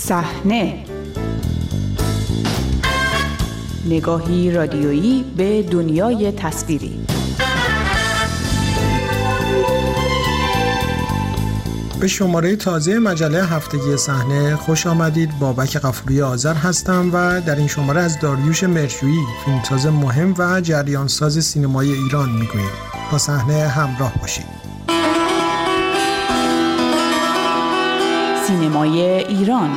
صحنه، نگاهی رادیویی به دنیای تصویری. به شماره تازه مجله هفتگی صحنه خوش آمدید. بابک غفوری آذر هستم و در این شماره از داریوش مرجویی، فیلمساز مهم و جریانساز سینمای ایران میگوییم. با صحنه همراه باشید. سینمای ایران.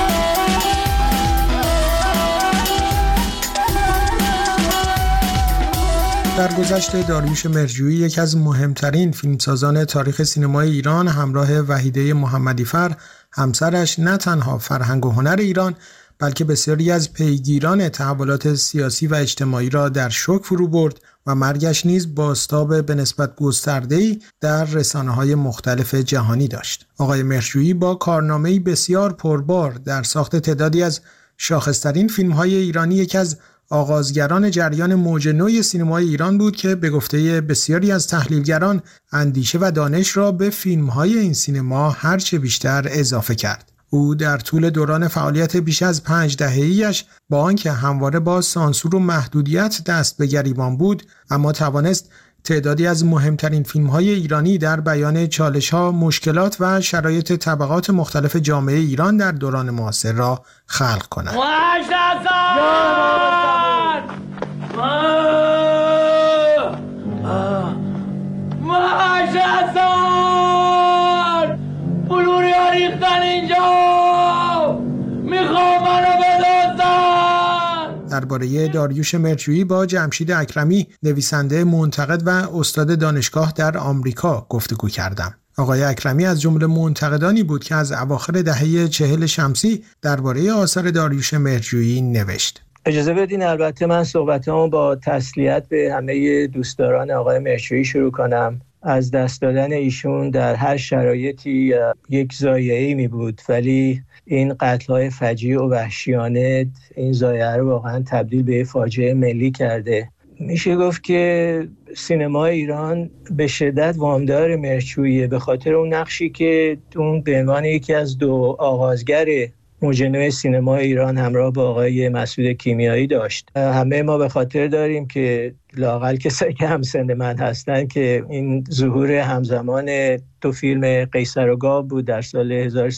در گذشته داریوش مرجویی یکی از مهمترین فیلمسازان تاریخ سینمای ایران همراه وحیده محمدی‌فر، همسرش، نه تنها فرهنگ و هنر ایران بلکه بسیاری از پیگیران تحولات سیاسی و اجتماعی را در شوک فرو برد و مرگش نیز بازتاب به نسبت گسترده‌ای در رسانه‌های مختلف جهانی داشت. آقای مرجویی با کارنامه‌ای بسیار پربار در ساخت تعدادی از شاخص‌ترین فیلم‌های ایرانی یکی از آغازگران جریان موج نوی سینمای ایران بود که به گفته بسیاری از تحلیلگران اندیشه و دانش را به فیلم‌های این سینما هرچه بیشتر اضافه کرد. او در طول دوران فعالیت بیش از 5 دهه‌ایش با آنکه همواره با سانسور و محدودیت دست به گریبان بود، اما توانست تعدادی از مهمترین فیلم‌های ایرانی در بیان چالش‌ها، مشکلات و شرایط طبقات مختلف جامعه ایران در دوران معاصر را خلق کند. درباره داریوش مرجویی با جمشید اکرمی، نویسنده، منتقد و استاد دانشگاه در آمریکا گفتگو کردم. آقای اکرمی از جمله منتقدانی بود که از اواخر دهه 40 شمسی درباره آثار داریوش مرجویی نوشت. اجازه بدین البته من صحبتامو با تسلیت به همه دوستداران آقای مرجویی شروع کنم. از دست دادن ایشون در هر شرایطی یک ضایعه‌ای می بود، ولی این قتل‌های فجیع و وحشیانه این ضایعه رو واقعا تبدیل به فاجعه ملی کرده. میشه گفت که سینمای ایران به شدت وامدار مرجویی به خاطر اون نقشی که اون به عنوان یکی از دو آغازگر موج نو سینمای ایران همراه با آقای مسعود کیمیایی داشت. همه ما به خاطر داریم که لااقل کسایی که همسن من هستن که این ظهور همزمان دو فیلم قیصر و گاو بود در سال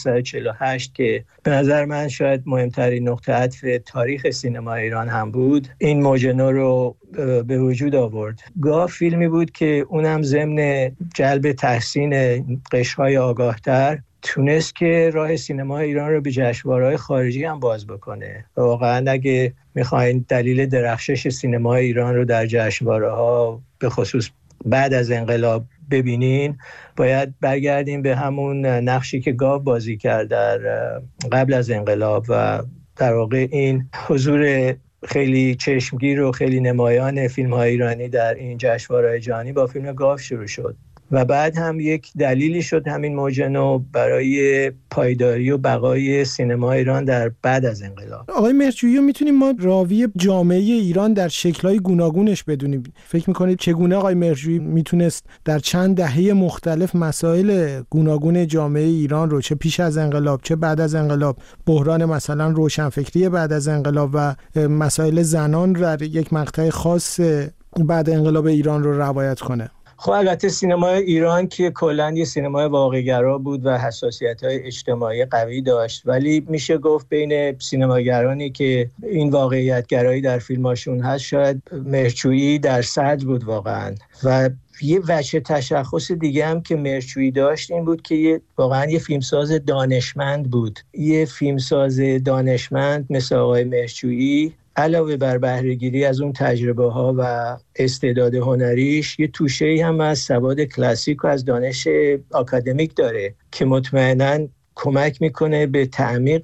1348 که به نظر من شاید مهمترین نقطه عطف تاریخ سینما ایران هم بود، این موج نو رو به وجود آورد. گاو فیلمی بود که اونم ضمن جلب تحسین قشرهای آگاهتر تونست که راه سینما ایران رو به جشنواره‌های خارجی هم باز بکنه. واقعا اگه میخواین دلیل درخشش سینما ایران رو در جشنواره‌ها به خصوص بعد از انقلاب ببینین، باید برگردیم به همون نقشی که گاو بازی کرد در قبل از انقلاب و در واقع این حضور خیلی چشمگیر و خیلی نمایان فیلم‌های ایرانی در این جشنواره‌های جهانی با فیلم گاو شروع شد و بعد هم یک دلیلی شد همین موج نو برای پایداری و بقای سینما ایران در بعد از انقلاب. آقای مرجویی میتونیم ما راوی جامعه ایران در شکل‌های گوناگونش بدونیم. فکر می‌کنید چگونه آقای مرجویی میتونست در چند دهه مختلف مسائل گوناگون جامعه ایران رو، چه پیش از انقلاب چه بعد از انقلاب، بحران مثلا روشنفکری بعد از انقلاب و مسائل زنان رو در یک مقطع خاص بعد انقلاب ایران رو روایت کنه؟ خب البته سینمای ایران که کلاً یه سینمای واقع‌گرا بود و حساسیت‌های اجتماعی قوی داشت، ولی میشه گفت بین سینماگرانی که این واقعیت‌گرایی در فیلماشون هست شاید مرجویی در صدر بود واقعاً. و یه وجه تشخص دیگه هم که مرجویی داشت این بود که واقعاً یه فیلمساز دانشمند بود. یه فیلمساز دانشمند مثل آقای مرجویی علاوه بر بهره‌گیری از اون تجربه‌ها و استعداد هنریش، یه توشه‌ای هم از سواد کلاسیک و از دانش آکادمیک داره که مطمئناً کمک میکنه به تعمیق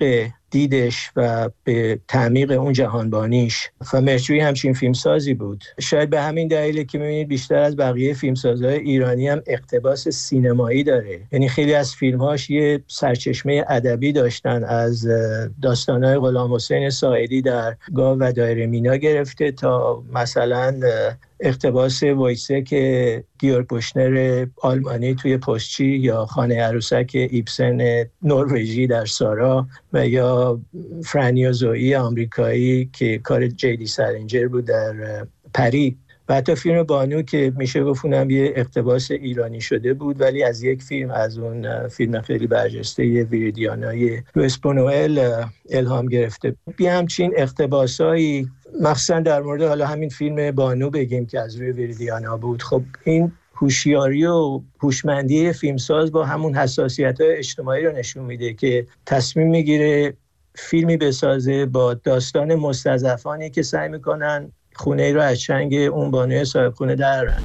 دیدش و به تعمیق اون جهانبانیش. و مرچویی همچین فیلمسازی بود. شاید به همین دلیله که می‌بینید بیشتر از بقیه فیلمسازهای ایرانی هم اقتباس سینمایی داره. یعنی خیلی از فیلم‌هاش یه سرچشمه ادبی داشتن، از داستان‌های غلامحسین ساعدی در گاو و دایره مینا گرفته تا مثلا اقتباس وایسک گیورگ بوشنر آلمانی توی پستچی یا خانه عروسک ایبسن نروژی در سارا و یا فرانیو زوئی آمریکایی که کار جیدی سالینجر بود در پری و حتی فیلم بانو که میشه گفتم یه اقتباس ایرانی شده بود ولی از یک فیلم، از اون فیلم خیلی برجسته ویریدیانای لوئیس بونوئل الهام گرفته. بی همچین اقتباسایی مخصوصا در مورد حالا همین فیلم بانو بگیم که از روی ویریدیانا بود. خب این هوشیاری و هوشمندی فیلمساز با همون حساسیت‌های اجتماعی رو نشون میده که تصمیم میگیره فیلمی بسازه با داستان مستضعفانی که سعی میکنن خونه ای رو از چنگ اون بانوی صاحب خونه درن.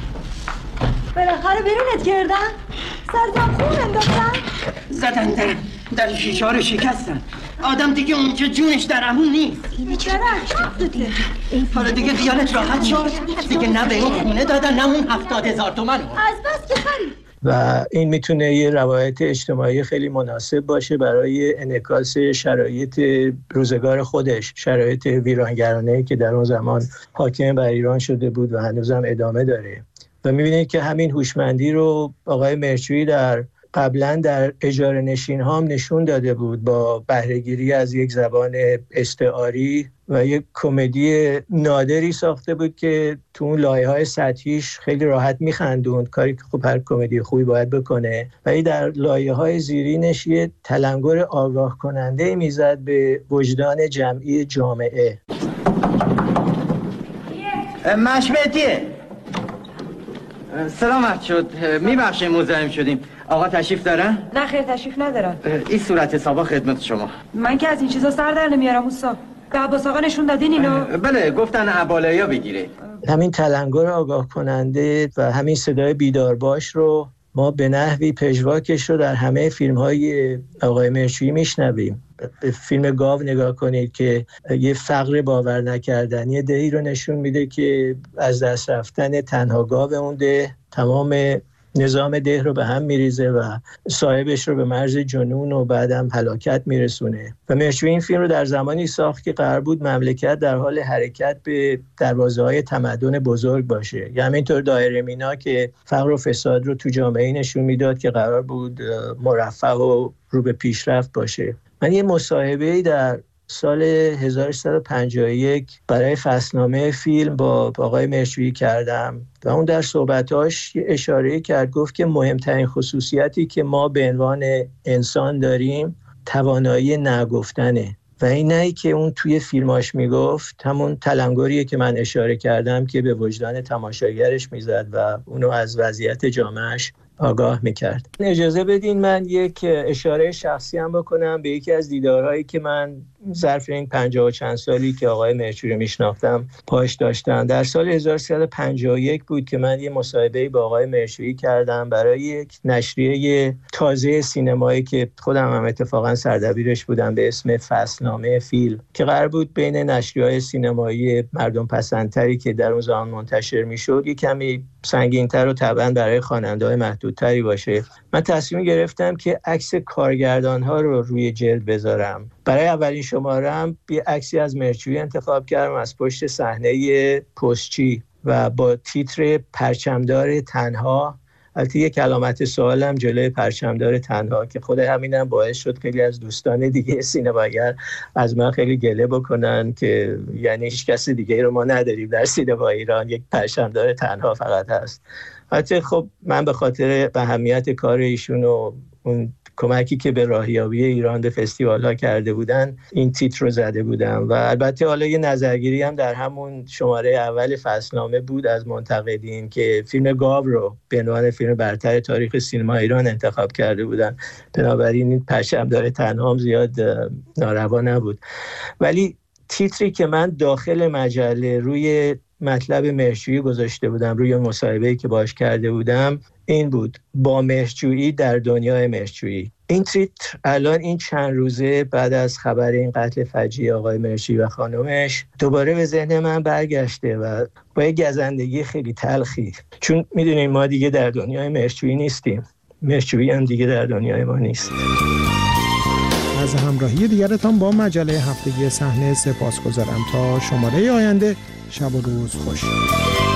بالاخره بیرونت کردن؟ سرتم خون انداختن؟ زدن در شیشه ها رو شکستن. آدم دیگه اونجا جونش در امون نیست. بیچاره اکشافتته. حالا دیگه خیالت راحت شد؟ دیگه نه به این خونه دادن نه اون 70,000 تومن. از بس که خرید. و این میتونه یه روایت اجتماعی خیلی مناسب باشه برای انعکاس شرایط روزگار خودش، شرایط ویرانگرانه‌ای که در اون زمان حاکم بر ایران شده بود و هنوزم ادامه داره. و میبینید که همین هوشمندی رو آقای مرچویی قبلا در اجاره نشین ها هم نشون داده بود با بهره‌گیری از یک زبان استعاری و یک کمدی نادری ساخته بود که تو اون لایه‌های سطحیش خیلی راحت میخندوند، کاری که خب هر کمدی خوبی باید بکنه، ولی در لایه‌های زیرینش یه تلنگر آگاه کننده میزد به وجدان جمعی جامعه. مشبتیه سلامت شد. میبخشیم مزاحم شدیم. آقا تشریف دارن؟ نه خیر تشریف ندارن. این صورت حسابا خدمت شما. من که از این چیزا سر در نمیارم اوستا. به عباس آقا نشون دادین اینو؟ بله گفتن عبالیا بگیره. همین تلنگر آگاه کننده و همین صدای بیدارباش رو ما به نحوی پژواکش رو در همه فیلم‌های آقای مرچویی میشنویم. به فیلم گاو نگاه کنید که یه فقر باور نکردنی دهی رو نشون میده که از دست رفتن تنها گاو اون ده تمام نظام ده رو به هم میریزه و صاحبش رو به مرز جنون و بعدم هلاکت میرسونه. و مرچویی این فیلم رو در زمانی ساخت که قرار بود مملکت در حال حرکت به دروازه‌های تمدن بزرگ باشه. یا همینطور دایره مینا که فقر و فساد رو تو جامعه نشون میداد که قرار بود مرفه و رو به پیشرفت باشه. من یه مصاحبه‌ای در سال 1351 برای فصلنامه فیلم با آقای مرچویی کردم و اون در صحبتاش اشاره کرد، گفت که مهمترین خصوصیتی که ما به عنوان انسان داریم توانایی نگفتنه و این نهی که اون توی فیلماش میگفت همون تلنگریه که من اشاره کردم که به وجدان تماشاگرش میزد و اونو از وضعیت جامعهش آگاه میکرد. اجازه بدین من یک اشاره شخصی هم بکنم به یکی از دیدارهایی که من ظرف این 50 و چند سالی که آقای مرچویی میشناختم پاش داشتم. در سال 1351 بود که من یه مصاحبه‌ای با آقای مرچویی کردم برای یک نشریه تازه سینمایی که خودم هم اتفاقا سردبیرش بودم به اسم فصلنامه فیلم که قرار بود بین نشریه‌های سینمایی مردم پسندتری که در اون زمان منتشر میشد یک کمی سنگین‌تر و طبعاً برای خواننده‌های محدودتری باشه. من تصمیم گرفتم که عکس کارگردان‌ها رو روی جلد بذارم. برای اولین شماره‌ام یه عکسی از مرچویی انتخاب کردم از پشت صحنه پستچی و با تیتر پرچمدار تنها. البته یک علامت سوالم جلوی پرچمدار تنها که خود همینم باعث شد خیلی از دوستان دیگه سینماگر از من خیلی گله بکنن که یعنی هیچ کس دیگه رو ما نداریم در سینما ایران، یک پرچمدار تنها فقط هست. البته خب من به خاطر اهمیت کار ایشون و اون کمکی که به راهیابی ایران به فستیوال‌ها کرده بودن این تیتر رو زده بودم و البته حالا یه نظرگیری هم در همون شماره اول فصلنامه بود از منتقدین که فیلم گاو رو به عنوان فیلم برتر تاریخ سینما ایران انتخاب کرده بودن، بنابراین این پرچمدار تنها هم زیاد ناروا نبود. ولی تیتری که من داخل مجله روی مطلب مهرجویی گذاشته بودم روی مصاحبه‌ای که باهاش کرده بودم این بود: با مهرجویی در دنیای مهرجویی. این تیتر الان این چند روزه بعد از خبر این قتل فجیع آقای مهرجویی و خانمش دوباره به ذهن من برگشته و با یک گزندگی خیلی تلخی، چون میدونین ما دیگه در دنیای مهرجویی نیستیم، مهرجویی هم دیگه در دنیای ما نیست. از همراهی دیگرتان با مجله هفتگی صحنه سپاسگزارم. تا شماره آینده، شب و روز خوش.